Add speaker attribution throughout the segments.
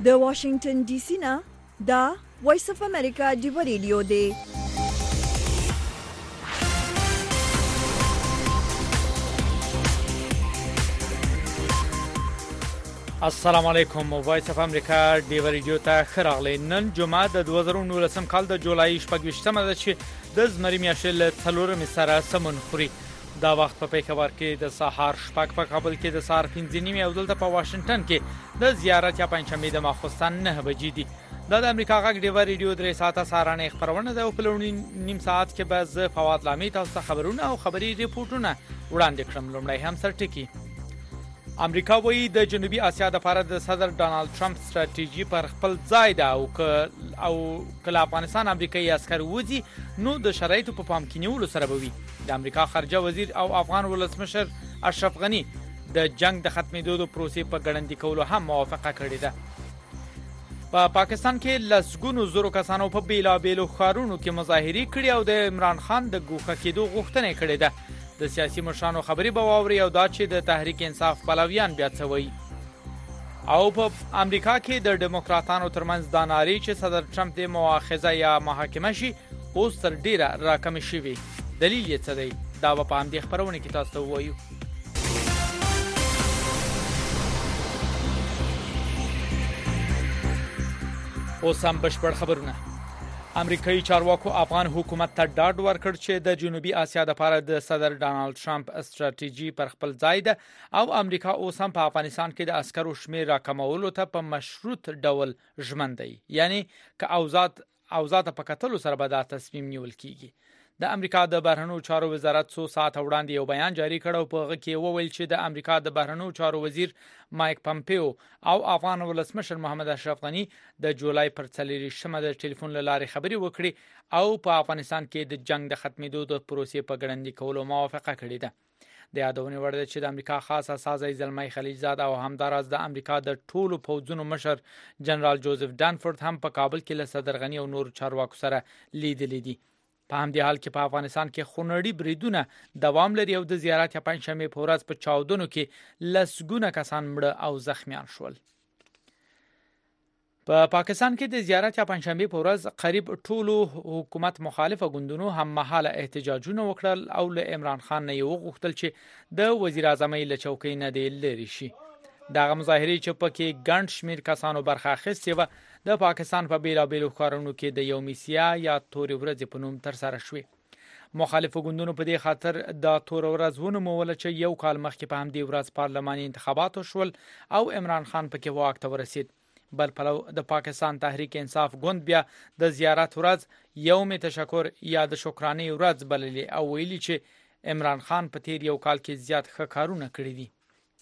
Speaker 1: د واشنگټن ډي سي نه دا وایس اف امریکا دی ریډیو دی.
Speaker 2: السلام علیکم. وایس اف امریکا دی ریډیو ته خراغلی. نن جمعه د 2019 کال د جولای 28مه ده چې د زمری میاشتې له 4 سره سمون خوري. دا وخت په پیښور کې د سهار شپږ، په کابل کې د سهار 5:30 او دلته په واشنگټن کې د زیارت یا پنځشنبه د ماخوستن 9 بجې دي. دا د امریکا غږ دی ریډیو 3 ساعته سهارنۍ خبرونه ده او په لومړي نیم ساعت کې به ز فواد لامي تاسو خبرونه او خبري ریپورتونه وړاندې کړم. لومړی هم سرټکی. امریکا وایي د جنوبي اسیا د لپاره د صدر ډانلډ ټرمپ ستراتیژي پر خپل ځای ده او کله افغانستان امریکایي عسكر وځي نو د شرایطو په پام کې نیولو سره به وي. د امریکا خارجه وزیر او افغان ولسمشر اشرف غنی د جنگ د ختمېدو د پروسې په ګړندي کولو هم موافقه کړې ده. په پاکستان کې لسګونو زرو کسانو په بیلابېلو ښارونو کې مظاهرې کړې او د عمران خان د ګوښه کېدو غوښتنه کړې ده. د سیاسي مشرانو خبري به واوري او دا چې د تحریک انصاف پلویان بیا څه وایي. او په امریکا کې د ډیموکراتانو ترمنځ دا نارې چې صدر ټرمپ د مؤاخذه یا محاکمه شي اوس تر ډیره راکم شوي. دلیل یې څه دی؟ دا په همدې خبرونه کې تاسو ته وایو. اوس هم بشپړ خبرونه. امریکایي چارواکو افغان حکومت ته ډاډ ورکړ چې د جنوبي اسیا د لپاره د صدر ډانلډ ټرمپ ستراتیژي پر خپل ځای ده او امریکا اوس هم په افغانستان کې د عسکرو شمیر راکمولو ته په مشروط ډول ژمن دی. یعنی که اوضاع ته په کتلو سره به دا تصمیم نیول کیږي. د امریکا د بهرنیو چارو وزارت 100 ساعت وړاندې یو بیان جاری کړ او په هغه کې وویل چې د امریکا د بهرنیو چارو وزیر مایک پمپیو او افغان ولسمشر محمد اشرف غنی د جولای پر 4 د ټلیفون لارې خبري وکړي او په افغانستان کې د جنگ د ختمېدو د پروسې په ګړندي کولو موافقه کړې ده. د یادونې وړ ده چې د امریکا خاص استازی زلمی خلیلزاد او همداراز د امریکا د ټولو پوځونو مشر جنرال جوزف ډانفورد هم په کابل کې له صدر غنی او نور چارواکو سره لیدلې دي. په همدې حال کې په افغانستان کې خونړي بریدونه دوام لري او د زیارت یا پنځشنبه په ورځ په چاودنو کې لسګونه کسان مړه او زخمیان شول. په پاکستان کې د زیارت یا پنځشنبه په ورځ قریب ټولو حکومت مخالفه ګوندونو هم مهاله احتجاجونه وکړل او له عمران خان نه یو غوښتل چې د وزیر اعظم له چوکۍ نه دی لري شي. دغه مظاهرې چې پکې ګڼ شمیر کسانو برخه اخیستې و د پاکستان په بیلابېلو ښارونو کې د یومیسیا یا تورې ورځې په نوم ترسره شوې. مخالفو ګوندونو په دې خاطر د تور ورځ ونوموله چې یو کال مخکې په همدې ورځ پارلماني انتخابات وشول او عمران خان پکې واک ته ورسید. بل پلو د پاکستان تحریک انصاف ګوند بیا د زیارت ورځ یوم تشکر یا د شکرانې ورځ بللې او ویلي چې عمران خان په تیر یو کال کې زیات ښه کارونه کړي دي.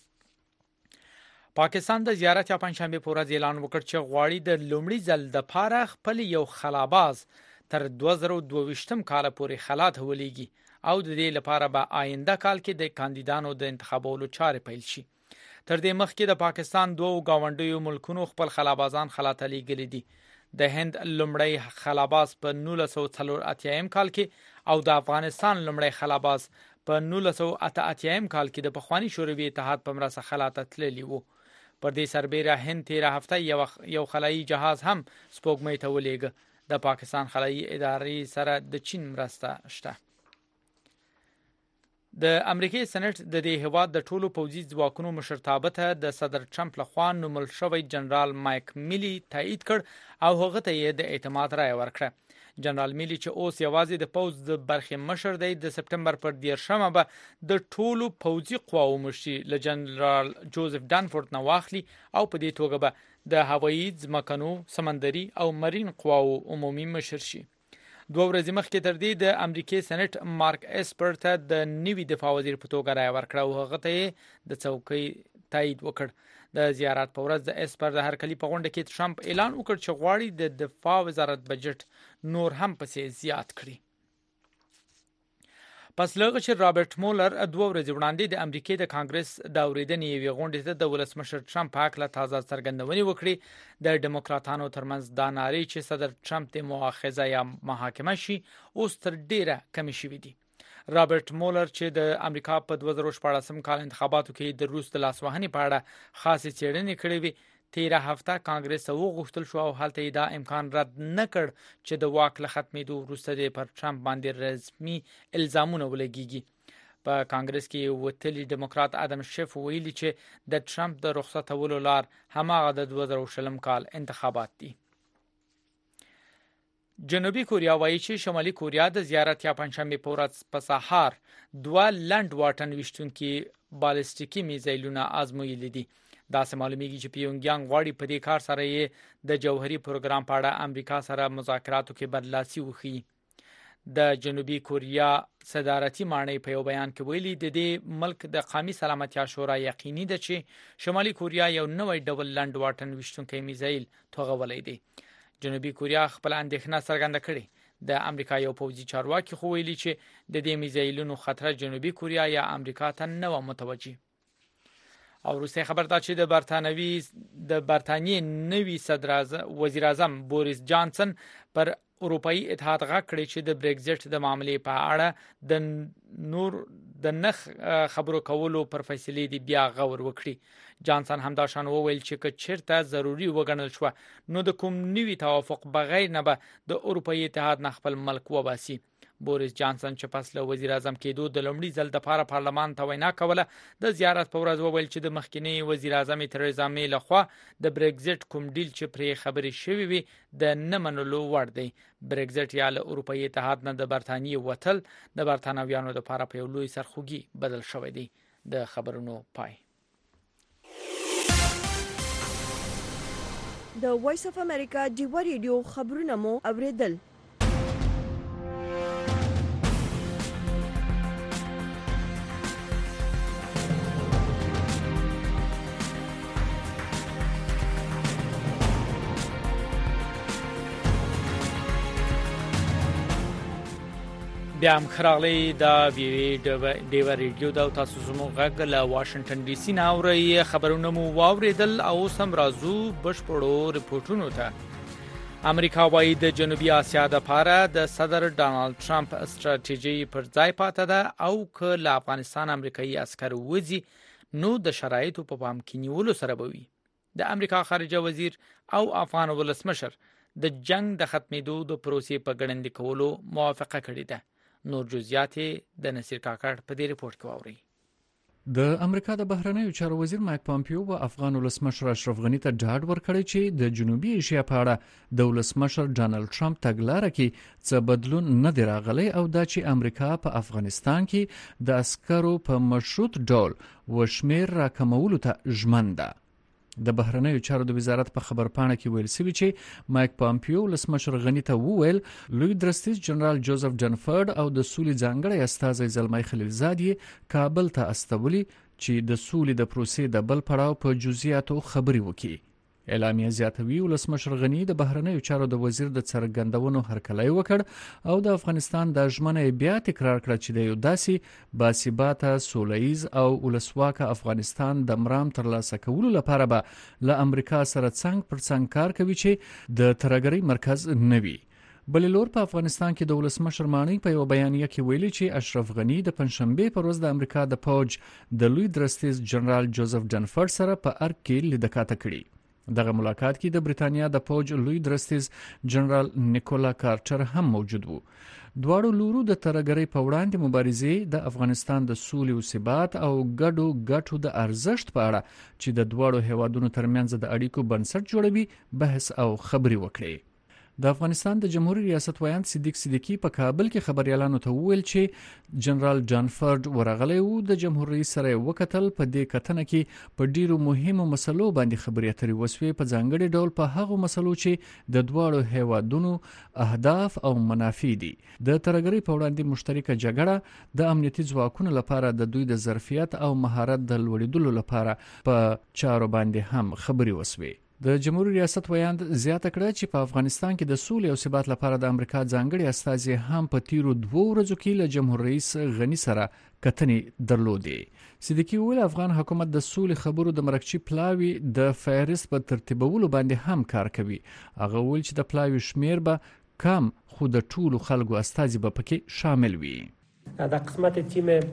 Speaker 2: پاکستان د زیارت یا پنځشنبه په ورځ اعلان وکړ چې غواړي د لومړي ځل د پاره خپل یو خلاباز تر 2022 کال پورې خلا ته ولېږي او د دې لپاره به آینده کال کې د کاندیدانو د انتخابولو چارې پیل شي. تر دې مخکې د پاکستان دوه گاونډیو ملکونو خپل خلابازان خلا ته لېږلي دي. د هند لومړی خلاباز په 1984 کال کې او د افغانستان لومړی خلاباز په 1988 کال کې د پخوانی شوروي اتحاد په مرسته خلا ته تللی وو. پر دې سربېره هند 13 هفته یو خلایي جهاز هم سپوږمۍ ته ولېږه. د پاکستان خلایي ادارې سره د چین مرسته شته. د امریکای سېنات د دې هواد د ټولو پوځي ځواکونو مشرتابه ته د صدر ټرمپ لخوا نومول شوی جنرال مایک میلی تایید کړ او هغه ته د اعتماد رائے ورکړه. جنرال میلی چې اوس یوازې د پوځ د برخې مشر دی د سپټمبر پر 10 به د ټولو پوځي قواو مشر له جنرال جوزف ډانفورد نه واخلي او په دې توګه به د هوایي ځمکنو سمندري او مرین قواو عمومي مشر شي. 2 ورځې مخکې تر دې د امریکای سېنات مارک اسپر ته د نوي دفاع وزیر په توګه رائے ورکړه او هغه ته د څوکۍ تایید وکړ. د زیارت په ورځ د اسپر د هرکلي په غونډه کې ټرمپ اعلان وکړ چې غواړي د دفاع وزارت بجټ نور هم پسې زیات کړي. پس لغه چې رابرټ مولر 2 ورځې وړاندې د امریکای د کانګرس د اوریدنې یوې غونډې ته د ولسمشر ټرمپ حق له تازه څرګندونې وکړي. د ډیموکراتانو ترمنځ دا نارې چې صدر ټرمپ د مؤاخذه یا محاکمه شي اوس تر ډیره کم شوي دي. رابرټ مولر چې د امریکا په 2014 کال انتخاباتو کې د روس د لاسوهنې په اړه خاصه څېړنې کړې وي تیره هفته کانګرس وغوښتل شو او هلته دا امکان رد نه کړ چې د واک له ختمېدو وروسته پر ټرمپ باندې رسمي الزامونه ولګيږي. په کانګرس کې وتلي ډیموکرات ادم شیف ویلي چې د ټرمپ د رخصتولو لار هماغه د 2020 کال انتخابات دي. جنوبي کوریا وایي چې شمالي کوریا د زیارت یا پنځشنبه په ورځ په سهار 2 لنډ واټن وشتونکي بالستیکي میزایلونه آزمویلي دي. دا سم معلومیږي چې پیونګیانګ غواړي په دې کار سره یې د جوهري پروګرام په اړه امریکا سره مذاکراتو کې برلاسي وکړي. د جنوبي کوریا صدارتي مانۍ په یو بیان کې ویلي د دې ملک د قومي سلامتیا شورا یقیني ده چې شمالي کوریا یو نوې ډول لنډ واټن وشتونکي میزایل توغولای دی. جنوبي کوریا خپل اندېښنه څرګنده کړې. د امریکا یو پوځي چارواکي خو ویلي چې د دې میزایلونو خطر جنوبي کوریا یا امریکا ته نه و متوجه. او روسي خبر دا چې د برتانیې نوي وزیر اعظم بوریس جانسن پر اروپאי اتحاد غږ کړی چې د بریگزټ د معاملې په اړه د نخ خبرو کولو پر فیصلې دی بیا غور وکړي. جانسن هم دا شان وویل چې چیرته ضروری وګڼل شو نو د کوم نوي توافق بغیر نه به د اروپאי اتحاد نه خپل ملک وباسي. بوریس جانسن چې پس له وزیر اعظم کېدو د لومړي ځل د لپاره پارلمان ته وینا کوله د زیارت په ورځ وویل چې د مخکنی وزیر اعظم تریزا مې لخوا د بریگزټ کوم ډیل چې پرې خبرې شوې وي د نه منلو وړ دی. بریگزټ یا له اروپאי اتحاد نه د برتانیې وتل د برتانویانو لپاره په یو لوی سرخوږي بدل شوی دی. د خبرونو پای.
Speaker 1: د وایس اف امریکا ډیوا ریډیو خبرونه مو اوریدل.
Speaker 2: بیا هم خراغلی دا ډیوا ریډیو دا تاسو زموږ غږ له واشنگټن ډي سي نه اورئ. خبرونه مو واوریدل او سم رازو بشپړو رپورټونو ته. امریکا وايي د جنوبي اسیا د لپاره د صدر ډانلډ ټرمپ استراتیژي پر ځای پاتې ده او که له افغانستان امریکایي عسکر وځي نو د شرایطو په پام کې نیولو سره به وي. د امریکا خارجه وزیر او افغان ولسمشر د جنگ د ختمېدو د پروسې په ګړندې کولو موافقه کړې ده. نور جزئیات د نصیر کاکړ په دې ریپورت کې واورئ.
Speaker 3: د امریکا د بهرنیو چارو وزیر مایک پامپیو و افغان ولسمشر اشرف غنی ته ډاډ ورکړی چې د جنوبي ایشیا په اړه د ولسمشر ډانلډ ټرمپ تګلاره کې څه بدلون نه دی راغلی او دا چې امریکا په افغانستان کې د عسکرو په مشروط ډول وشمیر راکمولو ته ژمن ده. د بهرنیو چارو د وزارت په خبرپاڼه کې ویل شوی چې مایک پامپیو ولسمشر غنی ته وویل لوی درستیز جنرال جوزف جنفورد او د سولې ځانګړی استازی زلمای خلیلزاد یې کابل ته استولی چې د سولې د پروسې د بل پړاو په جزئیاتو خبري وکړي. اعلامیه زیاتوي ولسمشر غنی د بهرنیو چارو د وزیر د څرګندونو هرکلی وکړ او د افغانستان د ژمنې بیا تکرار کړ چې د یو داسې باثباته سولهییز او ولسواکه افغانستان د مرام ترلاسه کولو لپاره به له امریکا سره څنګ پر څنګ کار کوي چې د ترهګرۍ مرکز نه وي. بلې لور په افغانستان کې د ولسمشر مانی په یو بیانیه کې ویلي چې اشرف غنی د پنځشنبه پر ورځ د امریکا د فوج د لوی درستیز جنرال جوزف جنفورد سره په ارګ کې لیدکاته کړي. دغه ملاقات کې د بریتانیا د فوج لوی درستیز جنرال نیکولا کارټر هم موجود وو. دواړو لورو د ترهګرۍ په وړاندې مبارزې د افغانستان د سولې او ثبات او ګډو د ارزښت په اړه چې د دواړو هیوادونو ترمنځ د اړیکو بنسټ جوړوي بحث او خبري وکړي. د افغانستان د جمهوریت ریاست ویاند صدیق صدیقی په کابل کې خبريالانو ته وویل چې جنرال جانفورد ورغلی وو د جمهوریت سره وکتل په دې کتنه کې په ډیرو مهمو مسلو باندې خبرې اترې وسوي په ځانګړي ډول په هغو مسلو چې د دواړو هیوادونو اهداف او منافع دي. د ترهګرۍ په وړاندې مشترکه جګړه د امنیتي ځواکونو لپاره د دوی د ظرفیت او مهارت د لوړیدلو لپاره په چارو باندې هم خبرې وسوي. د جمهوریت ریاست ویاند زیاته کړه چې په افغانستان کې د سولې او ثبات لپاره د امریکا ځانګړي استازي هم په تیرو 2 ورځو کې له جمهور رئیس غنی سره کتنې درلودې. صدیقی ویل افغان حکومت د سولې خبرو د مرکچی پلاوی د فهرست په ترتیبولو باندې هم کار کوي. هغه ویل چې د پلاوی شمیر به کم خو د ټولو خلکو استازي به پکې شامل وي.
Speaker 4: د قسمت تیم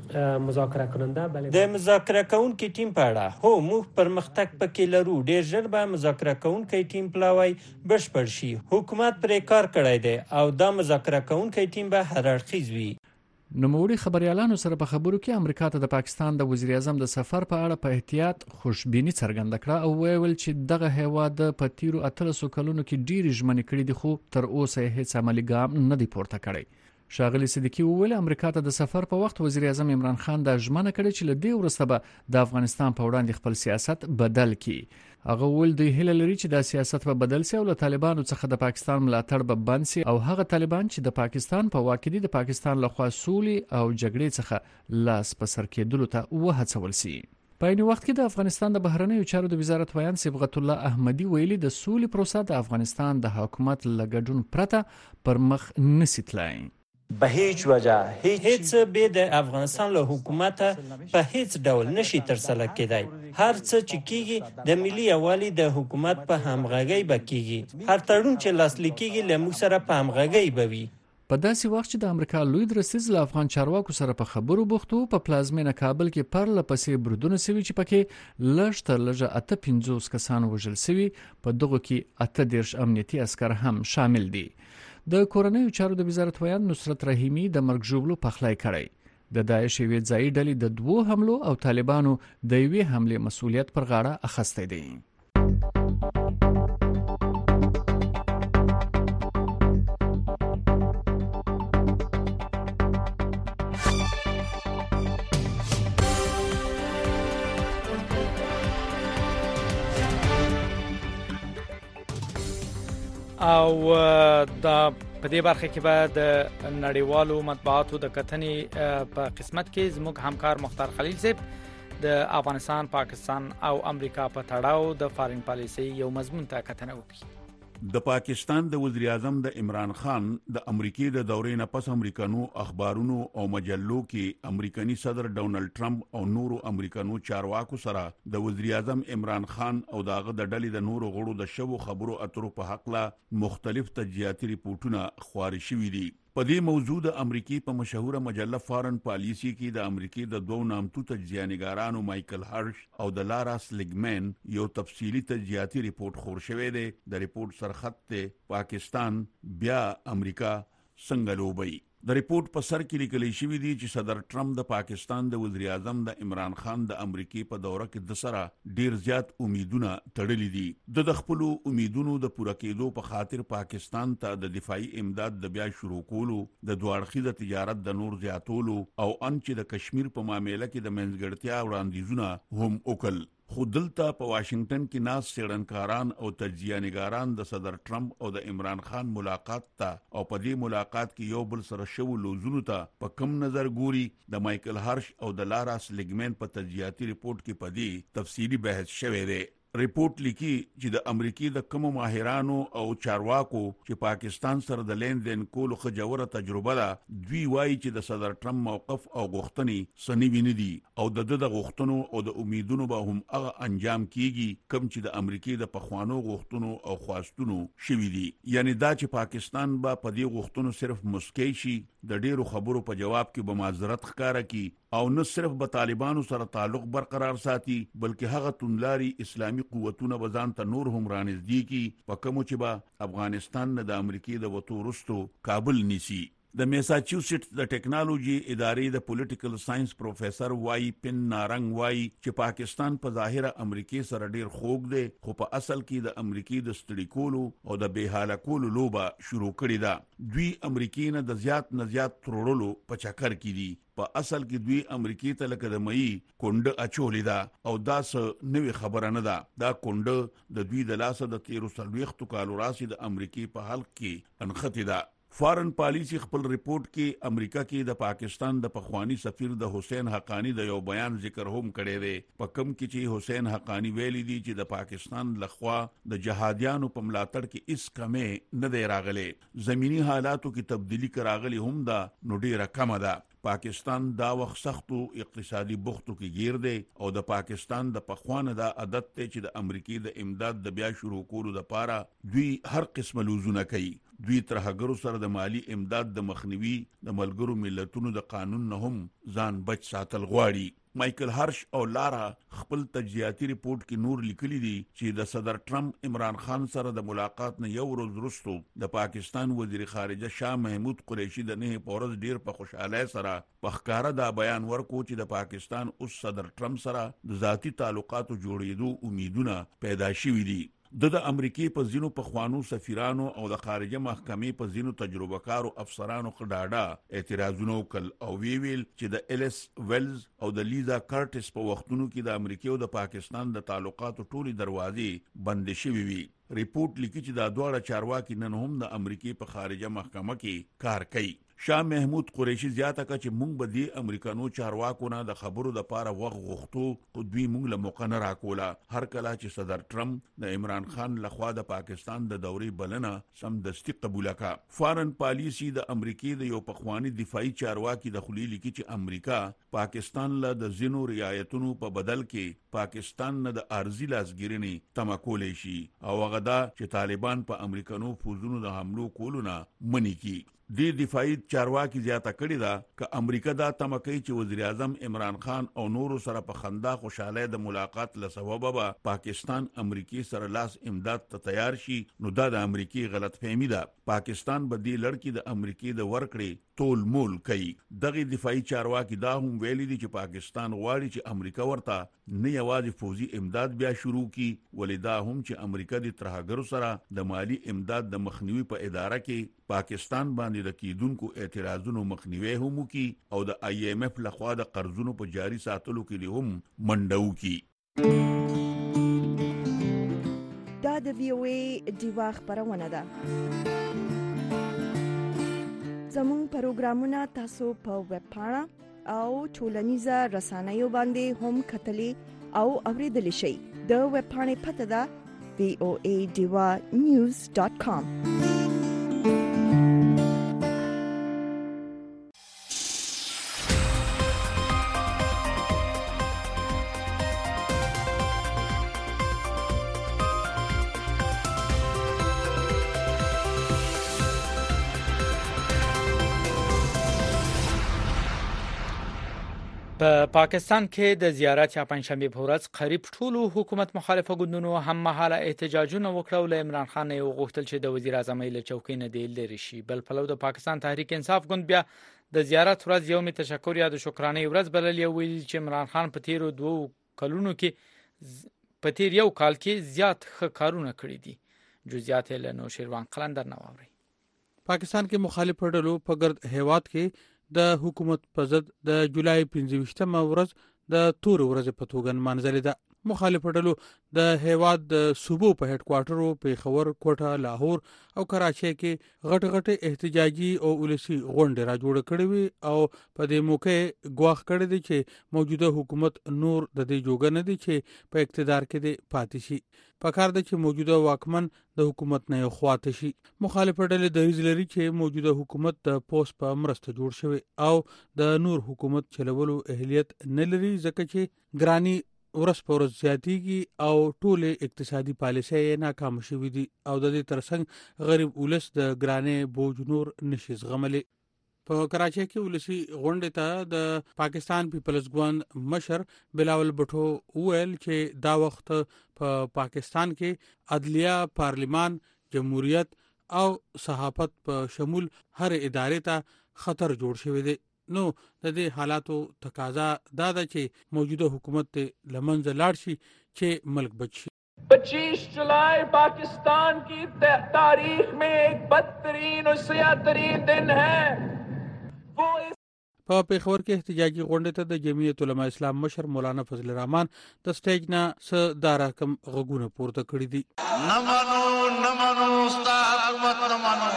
Speaker 4: مذاکره کننده بله
Speaker 5: د مذاکره کوونکي ټیم په اړه هو موږ پرمختګ پکې لرو. ډیر ژر به مذاکره کوونکي ټیم پلاوی بشپړ شي. حکومت پرې کار کړی دی او دا مذاکره کوونکي ټیم به هر اړخیز وي.
Speaker 3: نوموړي خبريالانو سره په خبرو کې امریکا ته د پاکستان د وزیر اعظم د سفر په اړه په احتیاط خوشبیني څرګنده کړه او ویل چې دغه هیواد په تیرو 1300 کلونو کې ډیر ژمنې کړې دي خو تر اوسه هیڅ عملی ګام نه دی پورته کړی. شاغلی صدیقی وویل امریکا ته د سفر په وخت وزیر اعظم عمران خان د ژمنه کړې چې له دې وروسته به د افغانستان په وړاندې خپل سیاست بدل کړي. هغه وویل دوی هیله لري چې دا سیاست به بدل شي او له طالبانو څخه د پاکستان ملاتړ به بند شي او هغه طالبان چې د پاکستان په واک دي د پاکستان لخوا سولې او جګړې څخه لاس په سر کېدلو ته وهڅول شي. په عین وخت کې د افغانستان د بهرنیو چارو د وزارت ویان صبغت الله احمدی ویلي د سولې پروسه د افغانستان د حکومت لګډون پرته پر مخ نسی تلای.
Speaker 5: به هیڅ وجه هیڅ به د افغانستان له حکومت په هیڅ ډول نشي ترسره کېدای. هر څه چې کیږي د ملي یوالي د حکومت په همغږۍ به کیږي. هر تړون چې لاسلیک کیږي له موږ سره په همغږۍ به وي.
Speaker 3: په داسې وخت چې د امریکا لوی درستیز له افغان چارواکو سره په خبرو بوختو په پلازمینه کابل کې پرله پسې بریدونه سوي چې پکې لږ تر لږه 58 کسان وژل سوي. په دغه کې 18 امنیتي عسكر هم شامل دي. د کورنیو چارو د وزارت ویان نصرت رحیمی د مرګ ژوبلو پخلای کړی. د داعش یوې ځای ډلې د 2 حملو او طالبانو د یوې حمله مسؤلیت پر غاړه اخیستی دی.
Speaker 2: او دا په دې برخه کې به د نړیوالو مطبوعاتو د کتنې په قسمت کې زموږ همکار مختار خلیل صاحب د افغانستان، پاکستان او امریکا په تړاو د فارین پالیسي یو مضمون ته کتنه وکړي.
Speaker 6: د پاکستان د وزیر اعظم د عمران خان د امریکای د دورې نه پس امریکانو اخبارونو او مجلو کې امریکایي صدر ډونالد ټرمپ او نورو امریکانو چارواکو سره د وزیر اعظم عمران خان او داغه د ډلې د نورو غړو د شوو خبرو اترو په حق لا مختلف تجزیاتي ریپورتونه خپاره شوي دي. په دې موضوع د امریکای په مشهوره مجله فارن پالیسی کې د امریکای د دوه نامتو تجزیه‌نګارانو مایکل هرش او د لارا سلیګمن یو تفصیلی تجزیاتي ریپورت خور شوی دی. د ریپورت سرخط ته پاکستان بیا امریکا څنګه لوبي. د ریپورت په سر کې لیکل شوی دی چې صدر ټرمپ د پاکستان د وزیر اعظم د عمران خان د امریکای په دوره کې د سره ډیر زیات امیدونه تړلې دي. د خپل امیدونو د پوره کېدو په خاطر پاکستان ته د دفاعي امداد د بیا شروع کولو، د دوه اړخیزه تجارت د نور زیاتولو او ان چې د کشمیر په معاملې کې د منځګړتیا وړاندیزونه هم وکړل. خو دلته په واشنگټن کې ناس څېړنکاران او تجزیه‌نګاران د صدر ټرمپ او د عمران خان ملاقات ته او په دې ملاقات کې یو بل سره شوو لوزونو ته په کم نظر ګوري. د مایکل هرش او د لارا سلیګمن په تجزیاتي ریپورت کې په دې تفصیلی بحث شوی دی. ریپورت لیکي چې د امریکای د کوم ماهرانو او چارواکو چې پاکستان سره د لین دین کولو خجوره تجربه ده، دوی وایي چې د صدر ټرمپ موقف او غوښتنې سنوي نه دي او د غوښتنو او د امیدونو به هم هغه انجام کیږي کوم چې د امریکای د پخوانو غوښتنو او خواستونو شوي دي. یعنی دا چې پاکستان به په دې غوښتنو صرف مسکی شي، د ډیرو خبرو په جواب کې به معذرت ښکارا کی او نه صرف به طالبانو سره تعلق برقرار ساتي بلکې هغه توندلاري اسلامي قوتونه به ځان ته نور هم رانږدې کی په کوم چې به افغانستان نه د امریکای د وټو وروسته کابل نیسي. د میساچوسټس د ټیکنالوژي ادارې د پولیټیکل ساينس پروفیسور وای پن نارنګ وای چې پاکستان په ظاهره امریکای سره ډیر خوږ دی خو په اصل کې د امریکای د ستړي کولو او د بهاله کولو لوبه شروع کړې ده. دوی امریکای نه د زیات ترورلو په چکر کې دي. په اصل کې دوی امریکای ته لکه د مې کونډه اچولې ده او دا څه نوې خبره نه ده. دا کونډه د دوی د لاسه د 13 کالو راسي د امریکای په حلق کې انختی ده. فارن پالیسی خپل ریپورت کې امریکا کې د پاکستان د پخوانی سفیر د حسین حقانی د یو بیان ذکر هم کړی دی. په کوم کې چې حسین حقانی ویلي دی چې د پاکستان لخوا د جهادیانو په ملاتړ کې اس کمې نه دی راغلی. زمینی حالاتو کې تبدیلی راغلی هم ده نو ډیره کمه ده. پاکستان دا وخت سختو اقتصادي بوختو کې گیر دی او د پاکستان د پخوانه دا عادت ته چې د امریکای د امداد د بیا شروع کولو لپاره دوی هر قسم لوزونه کوي. دوی ترهګرو سره د مالی امداد د مخنیوي د ملګرو ملتونو د قانون نه هم ځان بچ ساتل غواړي. مایکل هرش او لارا خپل تجزیاتي ریپورت کې نور لیکلي دي چې د صدر ټرمپ عمران خان سره د ملاقات نه یو ورځ وروسته د پاکستان وزیر خارجه شاه محمود قریشي د نه پورز ډیر په خوشاله سره په ښکارا دا بیان ورکو چې د پاکستان اوس صدر ټرمپ سره د ذاتی تعلقاتو جوړېدو امیدونه پیدا شوي دي. د امریکای په ځینو پخوانو سفیرانو او د خارجه محکمې په ځینو تجربه کارو افسرانو خډاډه اعتراضونه وکړ او ویل چې د ایلس ویلز او د لیزا کارټس په وختونو کې د امریکای او د پاکستان د تعلقاتو ټولي دروازې بند شوي وي. ریپورت لیکي چې دا دواړه چارواکي نن هم د امریکای په خارجه محکمه کې کار کوي. شاه محمود قریشي زیاته کړه چې موږ به د امریکانو چارواکو نه د خبرو د پاره وغ غوښتو خو دوی موږ له موقع نه راکوله. هر کله چې صدر ټرمپ د عمران خان لخوا د پاکستان د دورې بلنه سمدستي قبول کړه. فارن پالیسی د امریکای د یو پخوانی دفاعي چارواکي د خلیل لیکي چې امریکا پاکستان له د زینو رعایتونو په بدل کې پاکستان نه د ارضی لاسګرنې تمه کولای شي او غدا چې طالبان په امریکانو فوزونو د حملو کولو نه منی کی. د دفاعي چارواکي زیاته کړی دا چې امریکا دا تمه کوي چې وزیر اعظم عمران خان او نورو سره په خندا خوشاله د ملاقات له سبب به پاکستان امریکای سره لاس امداد ته تیار شي. نو دا د امریکای غلط فهمي ده. پاکستان به دی لړکی د امریکای د ورکړې تول مول کوي. دغه دفاعي چارواکي دا هم ویلي دي چې پاکستان غواړي چې امریکا ورته نه یوازې فوزي امداد بیا شروع کی ولې دا هم چې امریکا د ترهګرو سره د مالی امداد د مخنیوي په اداره کې پاکستان باندې د کیدونکو اعتراضونو مخنیوي هم کی او د IMF لخوا د قرضونو په جاري ساتلو کې هم منډو کی.
Speaker 1: دا د VOA دیوا خبرونه ده. زموږ پروګرامونه تاسو په ویب پاڼه او ټولنیزه رسنیو باندې هم کتلی او اوریدلی شئ. د ویب پاڼې پته ده voadivanews.com.
Speaker 2: په پاکستان کې د زیارت یا پنځشنبه په ورځ قریب ټولو حکومت مخالفه ګوندونو هم مهاله احتجاجونه وکړل. عمران خان یې وغوښتل چې د وزیر اعظم له چوکۍ نه دی لري شي. بل پلو د پاکستان تحریک انصاف ګوند بیا د زیارت ورځ یوم تشکر یا د شکرانه ورځ بلل یو ویل چې عمران خان په تیر 2 کلونو کې په تیر یو کال کې زیات ښه کارونه کړی دي. جزئیات له نو شیروان قلندر نواوري.
Speaker 7: پاکستان کې مخالف ډلو په ګرد هیواد کې د حکومت په ضد د جولای 25مه ورځ د تور ورځ په توګه منځلې ده. مخالف ډلو د هیواد د صوبو په هډ کوارټرو پیښور، کوټه، لاهور او کراچۍ کې غټ غټ احتجاجي او ولسی غونډې را جوړ کړې وي او په دې موقع ګواښ کړی دی چې موجوده حکومت نور د دې جوګه نه دی چې په اقتدار کې دی پاتې شي. پکار ده چې موجوده واکمن د حکومت نه خواته شي. مخالف ډلې د ریزلري چې موجوده حکومت د پوس په مرسته جوړ شوی او د نور حکومت چلولو اهلیت نه لري ځکه چې ګرانی ورځ په ورځ زیاتیږي او ټولې اقتصادي پالیسۍ ناکام شوې دي او د دې ترڅنګ غریب ولس د ګرانې بوج نور نشي زغملی. په کراچۍ کې ولسی غونډې ته د پاکستان پیپلز ګوند مشر بلاول بټو ویل چې دا وخت په پاکستان کې عدلیه، پارلیمان، جمهوریت او صحافت په شمول هر ادارې ته خطر جوړ شوی دی. نو د دې حالاتو تقاضا دا ده چې موجوده حکومت لمنځه لاړ شي چې ملک بچ شي.
Speaker 8: 25 जुलाई पाकिस्तान की तारीख में एक बदतरीन और सियातरीन दिन है. वो
Speaker 7: په پیښور کې احتجاجي غونډه ته د جمعیت علماء اسلام مشر مولانا فضل الرحمن د سټیج نه س دارکم غوونه پورته کړی دي.
Speaker 9: نه مانو ستا حکومت نه مانو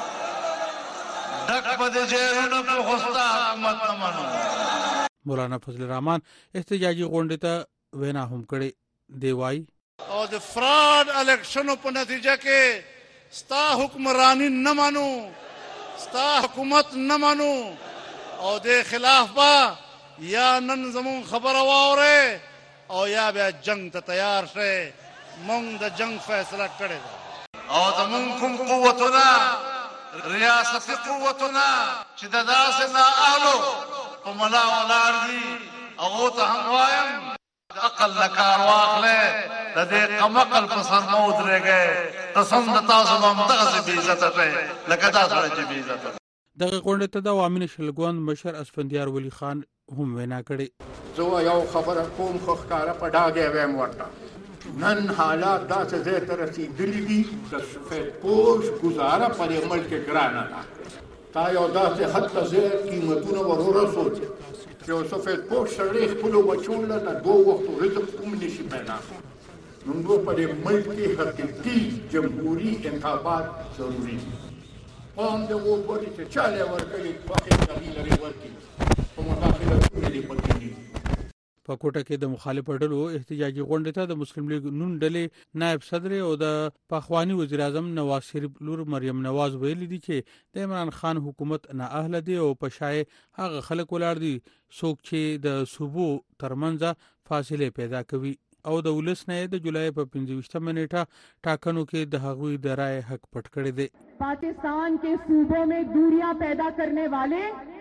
Speaker 9: ډک په دې جهرونو په خوستا حکومت نه مانو.
Speaker 7: مولانا فضل الرحمن احتجاجي غونډه ته وینا هم کړي دی. وای
Speaker 9: او د فراډ الیکشنو په نتیجه کې ستا حکمرانی نه مانو، ستا حکومت نه مانو او د خلاف با یا نن زمون خبره واوره او یا بیا جنگ ته تیار شه. مونږ د جنگ فیصله کړی او زمون کوم قوتونه ریاستي قوتونه چې د داسې نااهلو په ملا ولاړ دي هغو ته هم وایم عقل نه کار واخلئ د دې قمقل په سر مه ودرېږئ قسم د تاسو به همدغسې بې عزته کړئ لکه دا سړی چې بې عزته.
Speaker 7: دغه غونډې ته د عوامي نشلګوند مشر اسفندیار ولی خان هم وینا کړې.
Speaker 10: زه یو خبره کوم خو ښکاره په ډاګې ویم ورته نن حالات داسې ځای ته رسېدلي دي د سفید پوش ګزاره په دې ملک کې ګرانه ده. تا یو داسې حد ته ځای قیمتونه ور ورسول چې یو سفید پوش سړی خپلو بچو له د 2 وختو رزق هم نشي پیدا کولی. نو په دې ملک کې حقیقي جمهوري انتخابات ضروري دي. قوم د وګړي چې چاله ورکړي واقع کوي لري ورکړي په مداخله دي پکې دي.
Speaker 7: په کوټه کې د مخالفو ډلو احتجاجي غونډې ته د مسلم لیگ نون ډلې نائب صدر او د پخوانی وزیر اعظم نواز شریف لور مریم نواز ویلي دي چې د عمران خان حکومت نااهله دی او په شای هغه خلک ولاړ دي څوک چې د صوبو ترمنځ فاصله پیدا کوي او د ولس نه د جولای په 25 نیټه ټاکنو کې د هغوی د رائے حق پټ کړی دی.
Speaker 11: पाकिस्तान के सूबों में दूरियां पैदा करने वाले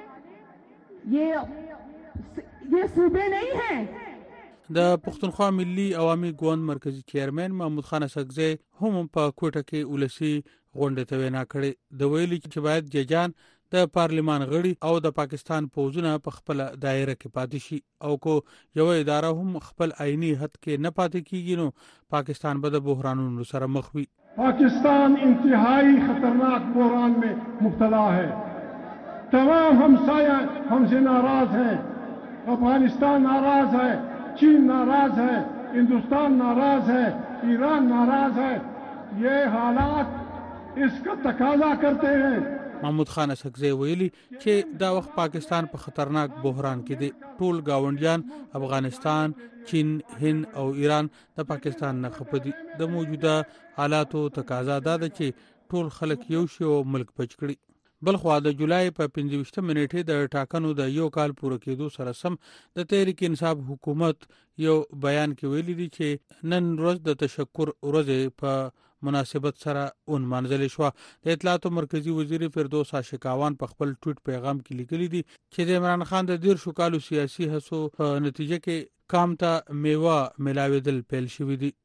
Speaker 11: ये सूबे नहीं हैं.
Speaker 7: د پښتونخوا ملي عوامي ګوند مرکزی چیرمن محمود خان اسحقزی هم په کوټه کې ولسی غونډه ته وینا کړې. د ویلي چې باید ججان د پارلیمان غړي او د پاکستان پوځونه په خپل دایره کې پاتې شي او کو یو اداره هم خپل عیني حد کې نه پاتې کیږي نو پاکستان به د بحرانونو سره مخ وي.
Speaker 12: पाकिस्तान इंतहाई खतरनाक बहरान में मुब्तला है. तमाम हमसाया हमसे नाराज हैं. अफगानिस्तान नाराज है, चीन नाराज है, हिंदुस्तान नाराज है, ईरान नाराज है. ये हालात इसका तकाजा करते हैं.
Speaker 7: محمود خان اسحقزی ویلي چې دا وخت پاکستان په خطرناک بحران کې دی. ټول گاونډیان افغانستان، چین، هند او ایران د پاکستان نه خپدي. د موجوده حالاتو تقاضا دا ده چې ټول خلک یو شي او ملک بچ کړي. بلخوا د جولای په 25 نیټه د ټاکنو د یو کال پوره کېدو سره سم د تحریک انصاف حکومت یو بیان کې ویلي دی چې نن ورځ د تشکر ورځ په مناسبت سره اون منځل شو. د اطلاعات مرکزی وزیر فردوس عاشقاوان په خپل ټویټ پیغام کې لیکلي دي چې د عمران خان د 13 کالو سیاسي هڅو په نتیجه کې کام ته میوه ملاویدل پیل شوې دي.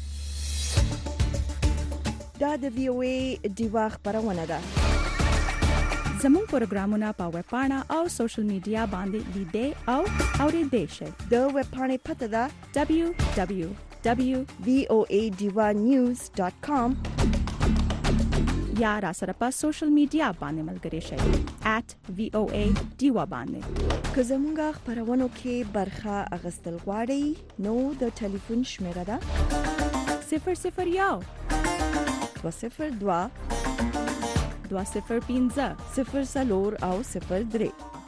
Speaker 1: دا د وی او ای دیوا خبرونه ده.
Speaker 13: زموږ پروګرامونه په ویب پاڼه او سوشل میډیا باندې لیدئ او اوریدئ شئ.
Speaker 1: د ویب پاڼې پته ده www.voadivanews.com
Speaker 13: یا را سره په سوشل میډیا باندې ملګري شئ @voa diva باندې.
Speaker 1: که زموږ خبرونو کې برخه اغستل غواړئ نو د ټلیفون شمیره ده
Speaker 13: 001
Speaker 1: 202
Speaker 13: 205
Speaker 1: 04 او 03.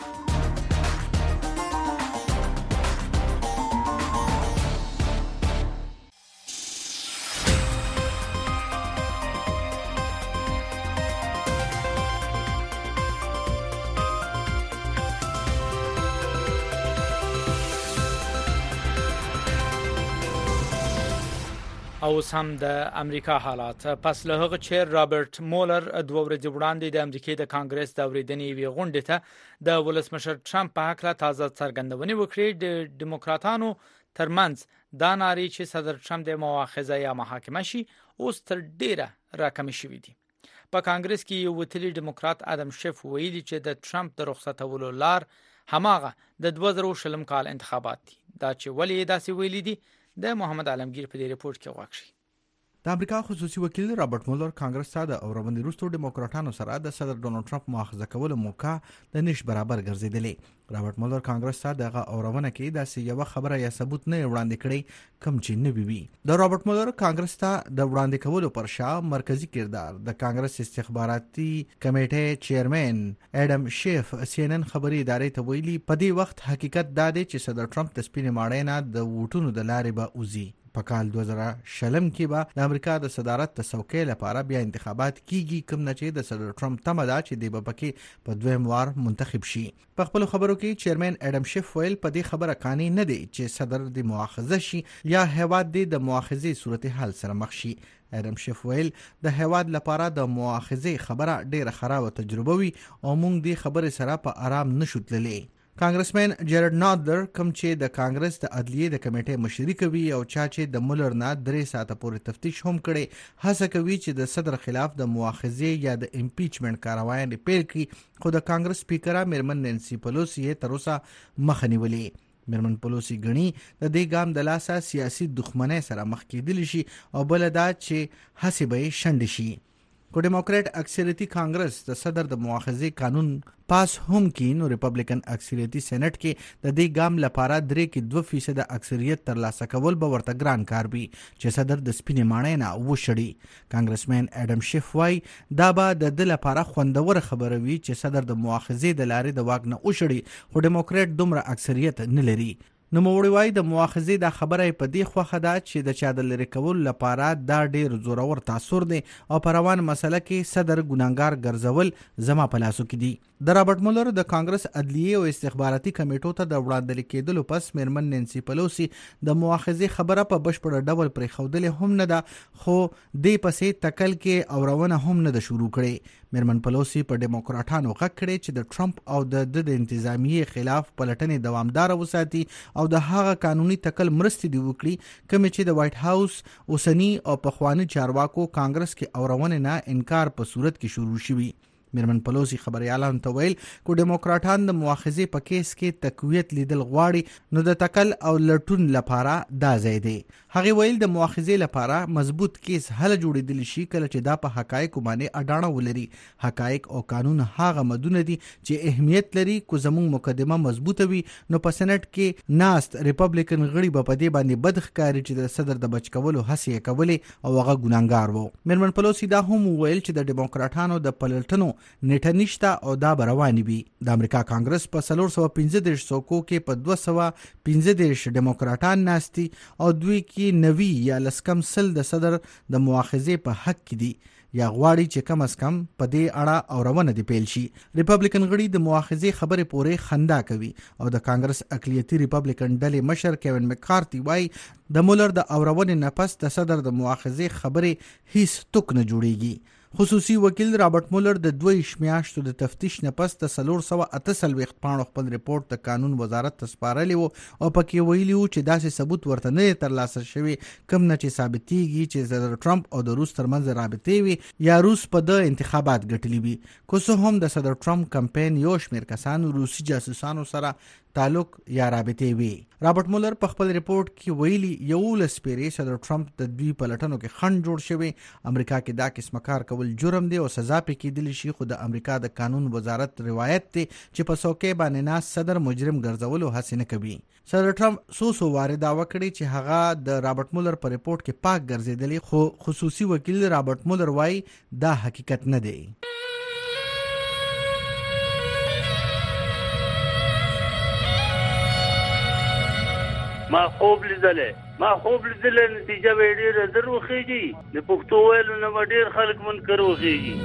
Speaker 2: او سم د امریکا حالات. پس له هغه چې رابرټ مولر 2 ورځې وړاندې د امریکای د کانګرس د اوریدنې وی غونډې ته د ولسمشر ټرمپ په حق لا تازه څرګندونې وکړې. د ډیموکراتانو ترمنځ دا ناري چې صدر ټرمپ د مؤاخذه یا محاکمه شي اوس تر ډیره راکم شوې دي. په کانګرس کې یو وتلی ډیموکرات ادم شیف ویلي چې د ټرمپ د رخصتولو لار هماغه د 2020 کال انتخابات دي. دا چې ولې داسې ویلي دي د محمد عالمگیر په دې ریپورت کې واقعي.
Speaker 14: د امریکا خصوصي وکیل رابرټ مولر کانګرس ته د اوربندي روستو ډیموکراټانو سره د صدر ډونالد ټرمپ مؤاخذه کولو موقع د نش برابر ګرځیدلې. رابرټ مولر کانګرس ته دغه اورونه کې داسې یو خبره یا ثبوت نه وړاندې کړي کم چې نه وي. د رابرټ مولر کانګرس ته د وړاندې کولو پر شا مرکزی کردار د کانګرس استخباراتي کمیټې چیرمن اډم شیف CNN خبري ادارې ته ویلي په دې وخت حقیقت دا دی چې صدر ټرمپ د سپینې ماړۍ نه د ووټونو د لارې به اوزي. په کال 2020 کې به د امریکا د صدارت د څوکۍ لپاره بیا انتخابات کیږي، کوم نه چې د صدر ټرمپ تمه ده چې د بپکې په دویم وار منتخب شي. په خپل خبرو کې چیرمن اډم شیف ویل په دې خبره قانع نه دی چې صدر د مؤاخذه شي یا هیواد د مؤاخذې صورتحال سره مخ شي. اډم شیف ویل د هیواد لپاره د مؤاخذې خبره ډیره خرابه تجربه وي او موږ دې خبرې سره په آرام نشو تللی. کانګرسمن جیرډ نادلر کوم چې د کانګرس د عدلیې د کمیټې مشري کوي او چا چې د مولر نه 3 ساعته پورې تفتیش هم کړي، هڅه کوي چې د صدر خلاف د مؤاخذې یا د امپیچمنت کاروایي پیل کړي، خو د کانګرس سپیکره میرمن نانسی پلوسی یې تر اوسه مخ نیولې. میرمن پلوسی غني د دې ګام د لاسه سیاسي دښمنۍ سره مخ کېدل شي او بل دا چې هڅې به شنډ شي. کو ډیموکرات اکثریتي کانګرس د صدر د مؤاخذې قانون پاس هم کی، نو ریپبلیکن اکثریتي سېنات کې د دې ګام لپاره 3% اکثریت ترلاسه کول به ورته ګران کار وي چې صدر د سپینې ماڼۍ نه وشړي. کانګرسمن اډم شیف وای دا به د دې لپاره خوندور خبره وي چې صدر د مؤاخذې د لارې د واک نه وشړي، خو ډیموکرات دومره اکثریت نه لري. نو موړی وای د مؤاخذې دا خبره په دې خوخه ده چې د چا د لری کول لپاره دا ډیر زورور تاثیر دی او په روان مسله کې صدر ګناګار ګرځول زما په لاسو کې دی. د رابرټ مولر د کانګرس عدلیې او استخباراتي کمیټو ته د وړاندې کېدلو پس میرمن نانسی پلوسی د مؤاخذې خبره په بشپړ ډول پرې خودل هم نه ده، خو دې پسې تکل کې اورونه هم نه ده شروع کړي. میرمن پلوسی په ډیموکراټانو غږ کړي چې د ټرمپ او د انتظامیې خلاف پلټنې دوامدار وساتي او د هغه قانوني تکل مرستې دی وکړي کوم چې د وایټ هاوس اوسنی او پخوانی چارواکو کانګرس کې اورونه نه انکار په صورت کې شروع شوی. میرمن پلوسی خبريالانو ته ویل کو ډیموکراټان د مؤاخذې په کیس کې تقویت لیدل غواړي، نو د تکل او لټون لپاره دا ځای دی. هغه ویل د مؤاخذې لپاره مضبوط کیس حل جوړیدل شي کله چې دا په حقایق باندې اډانه ولري. حقایق او قانون هغه مدونه دي چې اهمیت لري، کو زموږ مقدمه مضبوطه وي نو په سېنات کې ناست ریپبلیکن غړي په دې باندې بدخکاری چې د صدر د بچکولو هڅې کولې او هغه ګناګار وو. میرمن پلوسی دا هم ویل چې د ډیموکراټانو د پلټنو نیټه نشته او دا رواني وي. د امریکا کانګرس په 415 څوکو کې په 215 ډیموکراټان ناستي او دوی کې 90 یا لسکم سل د صدر د مؤاخذې په حق کې دي یا غواړي چې کم از کم په دې اړه اورونه دی پیل شي. ریپبلیکن غړي د مؤاخذې خبرې پورې خندا کوي او د کانګرس اقلیتي ریپبلیکن ډلې مشر کیوین مکارتي وای د مولر د اورونې نه پس د صدر د مؤاخذې خبرې هیڅ توک نه جوړیږي. خصوصي وکیل رابرټ مولر د 2 میاشتو د تفتیش نه پس د 448 پاڼو خپل ریپورت د قانون وزارت ته سپارلی وو او پکې ویلي وو چې داسې ثبوت ورته نه ترلاسه شوی کوم نه چې ثابتېږي چې صدر ټرمپ او د روس ترمنځ رابطې وي یا روس په د انتخابات ګټلي وي. کو څه هم د صدر ټرمپ کمپاین یو شمېر کسانو روسي جاسوسانو سره تعلق یا رابطې وي. رابرټ مولر په خپل ریپورت کې ویلي یو لسپیرې صدر ټرمپ د دوی پلټنو کې خنډ جوړ شوی. امریکا کې دا قسم کار کول جرم دی او سزا پې کېدلی شي، خو د امریکا د قانون وزارت روایت دی چې په څوکۍ باندې ناست صدر مجرم ګرځولو هڅې نه کوي. صدر ټرمپ څو واره دعوه کړې چې هغه د رابرټ مولر په ریپورت کې پاک ګرځېدلی، خو خصوصي وکیل رابرټ مولر وایي دا حقیقت نه دی.
Speaker 15: ما خوب لیدلې نتیجه به ډېره در وخیږي. د پښتو ویلو نه به ډېر خلک منکر وخیږي.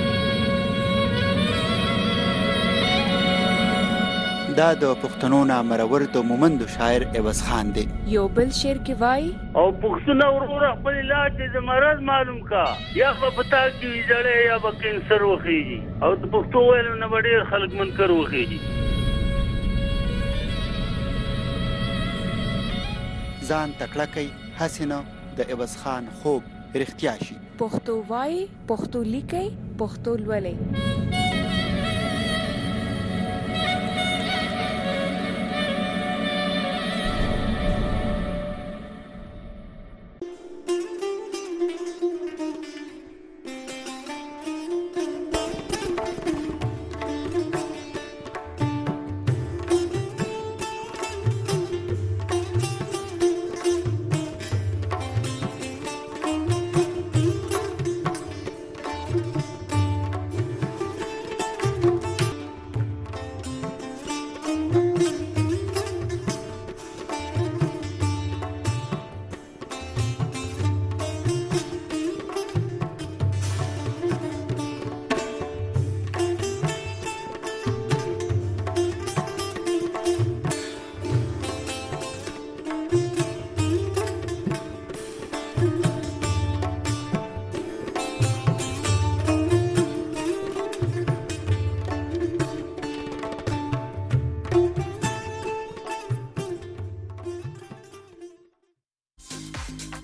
Speaker 16: دا د پښتنو نامرور د مومندو شاعر عوض خان دی.
Speaker 17: یو بل شعر کې وای
Speaker 15: او پښتون ورور خپل علاج د مرض معلوم کا یا په پتا کې جړې یا به کینسر وخیږي او د پښتو ویلو نه به ډېر خلک منکر وخیږي.
Speaker 16: ځان تکړه کوي حسینه د عوض خان خوب رښتیا شي.
Speaker 17: پښتو وای، پښتو لیکي، پښتو لولي.